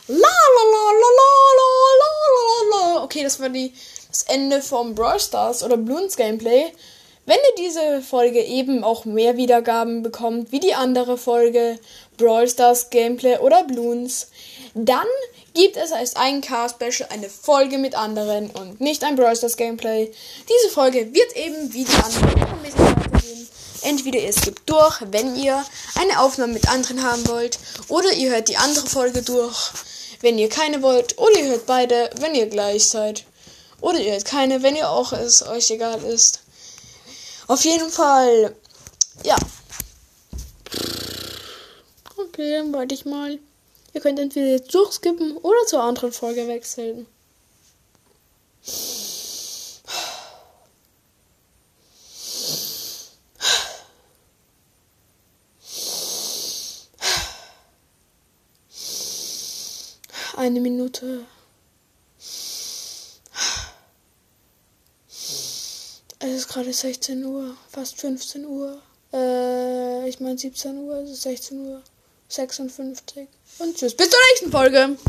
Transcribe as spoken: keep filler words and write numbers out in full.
La la la la la la la la. Okay, das war die, das Ende vom Brawl Stars oder Bloons Gameplay. Wenn ihr diese Folge eben auch mehr Wiedergaben bekommt, wie die andere Folge Brawl Stars Gameplay oder Bloons, dann gibt es als ein Car-Special eine Folge mit anderen und nicht ein Brawl Stars Gameplay. Diese Folge wird eben wie die andere ein bisschen weitergehen. Entweder ihr skippt durch, wenn ihr eine Aufnahme mit anderen haben wollt, oder ihr hört die andere Folge durch, wenn ihr keine wollt, oder ihr hört beide, wenn ihr gleich seid. Oder ihr hört keine, wenn ihr auch es euch egal ist. Auf jeden Fall, ja. Okay, dann warte ich mal. Ihr könnt entweder jetzt durchskippen oder zur anderen Folge wechseln. Eine Minute. Es ist gerade sechzehn Uhr, fast fünfzehn Uhr. Äh, ich meine siebzehn Uhr, es ist sechzehn Uhr sechsundfünfzig. Und tschüss, bis zur nächsten Folge.